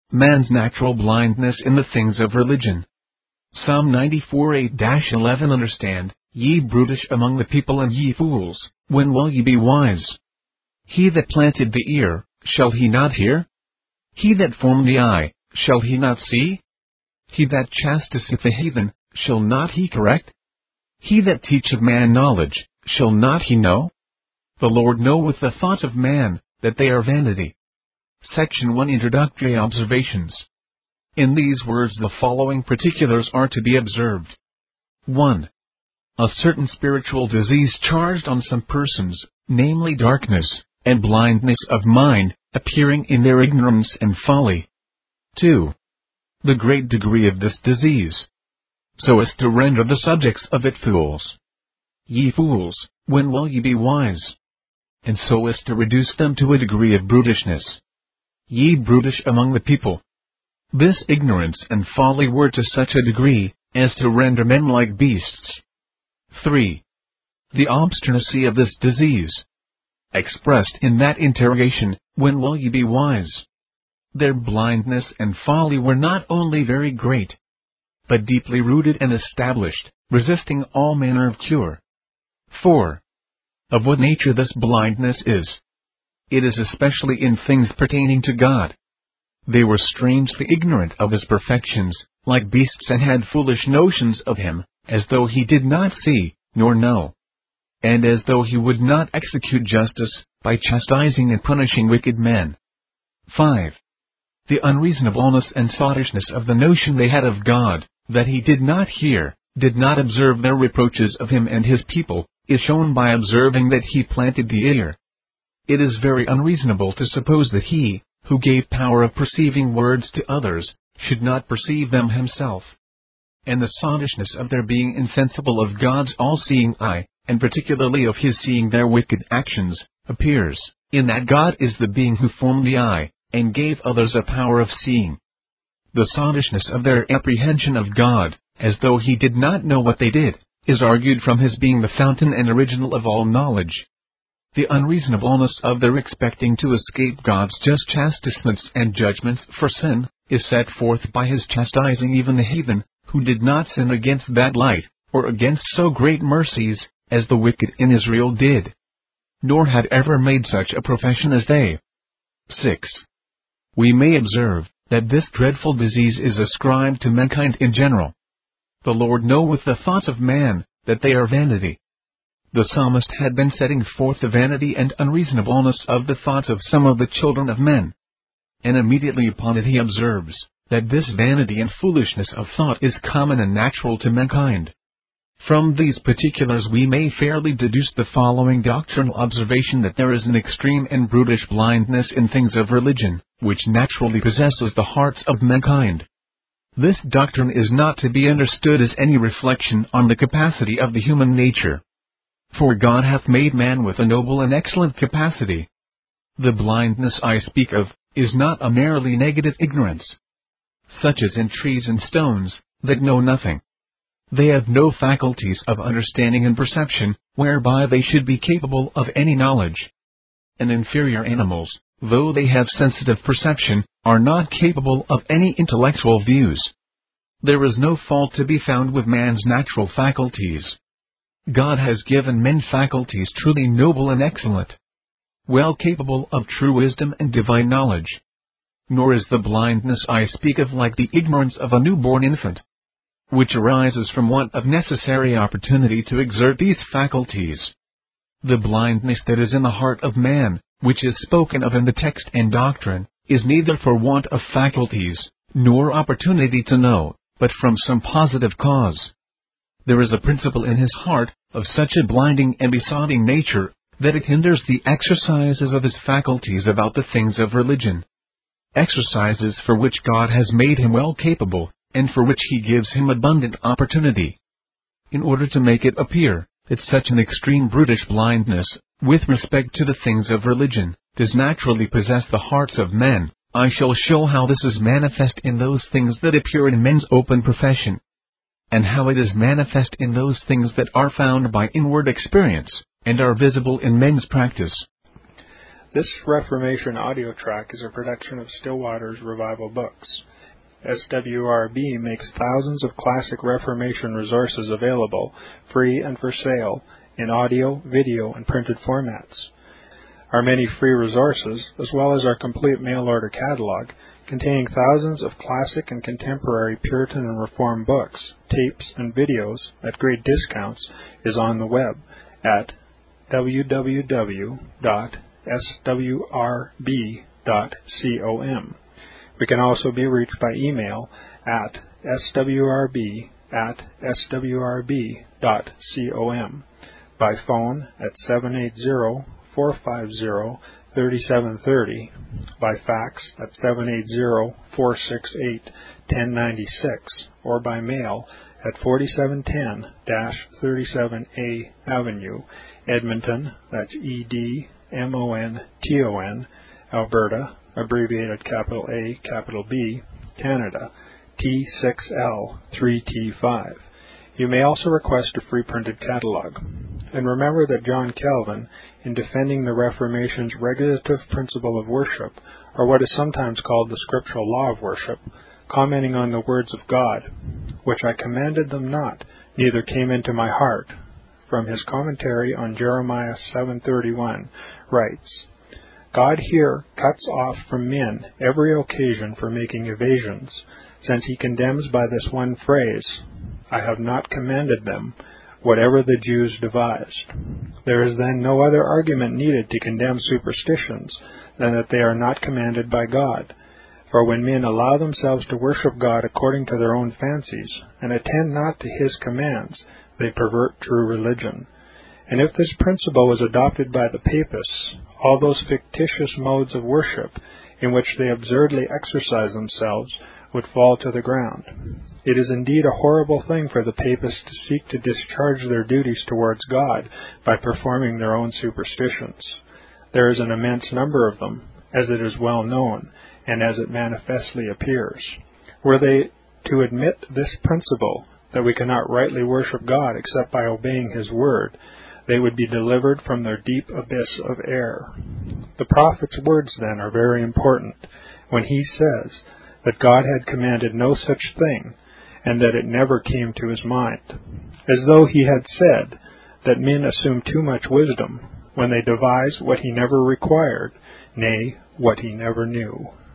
man's natural blindness in the things of religion. Psalm 94:8-11 Understand, ye brutish among the people and ye fools, when will ye be wise? He that planted the ear, shall he not hear? He that formed the eye, shall he not see? He that chastiseth the heathen, shall not he correct? He that teacheth man knowledge, shall not he know? The Lord knoweth the thoughts of man, that they are vanity. Section 1 Introductory Observations. In these words the following particulars are to be observed. 1. A certain spiritual disease charged on some persons, namely darkness, and blindness of mind, appearing in their ignorance and folly. 2. The great degree of this disease, so as to render the subjects of it fools. Ye fools, when will ye be wise? And so as to reduce them to a degree of brutishness. Ye brutish among the people. This ignorance and folly were to such a degree, as to render men like beasts. 3. The obstinacy of this disease, expressed in that interrogation, when will ye be wise? Their blindness and folly were not only very great, but deeply rooted and established, resisting all manner of cure. 4. Of what nature this blindness is? It is especially in things pertaining to God. They were strangely ignorant of His perfections, like beasts, and had foolish notions of Him, as though He did not see, nor know, and as though He would not execute justice, by chastising and punishing wicked men. 5. The unreasonableness and sottishness of the notion they had of God, that He did not hear, did not observe their reproaches of Him and His people, is shown by observing that He planted the ear. It is very unreasonable to suppose that He, who gave power of perceiving words to others, should not perceive them Himself. And the sottishness of their being insensible of God's all-seeing eye, and particularly of His seeing their wicked actions, appears, in that God is the being who formed the eye, and gave others a power of seeing. The sottishness of their apprehension of God, as though He did not know what they did, is argued from His being the fountain and original of all knowledge. The unreasonableness of their expecting to escape God's just chastisements and judgments for sin, is set forth by His chastising even the heathen, who did not sin against that light, or against so great mercies, as the wicked in Israel did, nor had ever made such a profession as they. 6. We may observe, that this dreadful disease is ascribed to mankind in general. The Lord knoweth the thoughts of man, that they are vanity. The psalmist had been setting forth the vanity and unreasonableness of the thoughts of some of the children of men. And immediately upon it he observes, that this vanity and foolishness of thought is common and natural to mankind. From these particulars we may fairly deduce the following doctrinal observation, that there is an extreme and brutish blindness in things of religion, which naturally possesses the hearts of mankind. This doctrine is not to be understood as any reflection on the capacity of the human nature. For God hath made man with a noble and excellent capacity. The blindness I speak of, is not a merely negative ignorance, such as in trees and stones, that know nothing. They have no faculties of understanding and perception, whereby they should be capable of any knowledge. And inferior animals, though they have sensitive perception, are not capable of any intellectual views. There is no fault to be found with man's natural faculties. God has given men faculties truly noble and excellent, well capable of true wisdom and divine knowledge. Nor is the blindness I speak of like the ignorance of a newborn infant, which arises from want of necessary opportunity to exert these faculties. The blindness that is in the heart of man, which is spoken of in the text and doctrine, is neither for want of faculties, nor opportunity to know, but from some positive cause. There is a principle in his heart, of such a blinding and besotting nature, that it hinders the exercises of his faculties about the things of religion. Exercises for which God has made him well capable, and for which he gives him abundant opportunity. In order to make it appear, that such an extreme brutish blindness, with respect to the things of religion, does naturally possess the hearts of men, I shall show how this is manifest in those things that appear in men's open profession, and how it is manifest in those things that are found by inward experience, and are visible in men's practice. This Reformation audio track is a production of Still Waters Revival Books. SWRB makes thousands of classic Reformation resources available, free and for sale, in audio, video, and printed formats. Our many free resources, as well as our complete mail-order catalog, containing thousands of classic and contemporary Puritan and Reformed books, tapes, and videos at great discounts, is on the web at www.swrb.com. We can also be reached by email at swrb@swrb.com, by phone at 780-450-3730, by fax at 780-468-1096, or by mail at 4710-37A Avenue, Edmonton, that's Edmonton, Alberta, abbreviated capital A, capital B, Canada, T6L3T5. You may also request a free printed catalog. And remember that John Calvin, in defending the Reformation's regulative principle of worship, or what is sometimes called the scriptural law of worship, commenting on the words of God, which I commanded them not, neither came into my heart, from his commentary on Jeremiah 7:31, writes, God here cuts off from men every occasion for making evasions, since he condemns by this one phrase, I have not commanded them, whatever the Jews devised. There is then no other argument needed to condemn superstitions than that they are not commanded by God. For when men allow themselves to worship God according to their own fancies, and attend not to his commands, they pervert true religion. And if this principle was adopted by the Papists, all those fictitious modes of worship in which they absurdly exercise themselves would fall to the ground. It is indeed a horrible thing for the Papists to seek to discharge their duties towards God by performing their own superstitions. There is an immense number of them, as it is well known, and as it manifestly appears. Were they to admit this principle, that we cannot rightly worship God except by obeying his word, they would be delivered from their deep abyss of error. The prophet's words, then, are very important, when he says that God had commanded no such thing, and that it never came to his mind, as though he had said that men assume too much wisdom when they devise what he never required, nay, what he never knew.